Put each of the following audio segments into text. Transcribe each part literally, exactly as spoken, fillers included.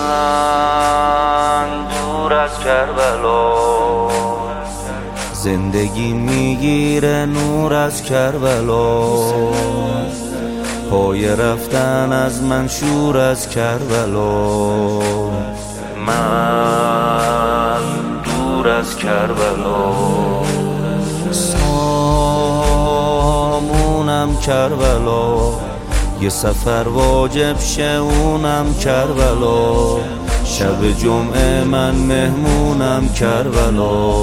من دور از کربلا، زندگی میگیره نور از کربلا، پای رفتن از من شور از کربلا. من دور از کربلا، سامونم کربلا، یه سفر واجب شه اونم کربلا، شب جمعه من مهمونم کربلا،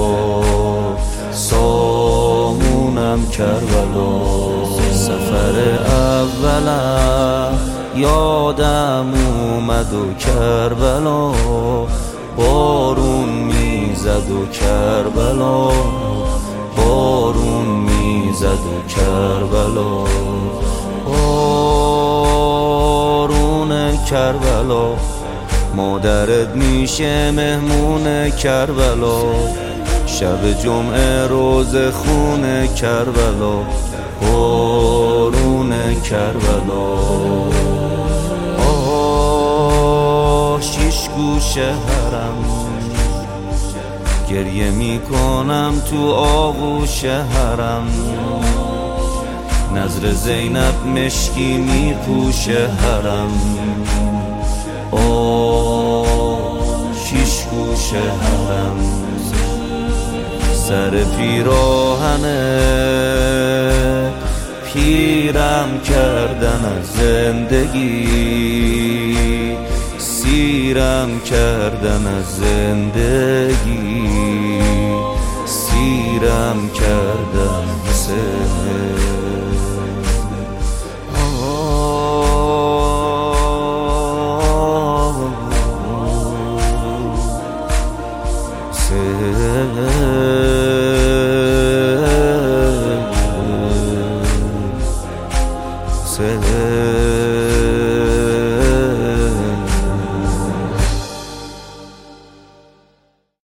سامونم کربلا. سفر اولم یادم اومد و کربلا، بارون میزد و کربلا، بارون میزد و کربلا، بارون کربلا. مادرت میشه مهمون کربلا، شب جمعه روز خون کربلا، بارون کربلا. آه شیش گوشه حرم، گریه میکنم تو آغوش حرم، نظر زینب مشکی میپوشه حرم. آه شیش گوشه حرم، سر پیراهنه پیرم کردن از زندگی، سیرم کردن از زندگی، سیرم کردن زندگی. Say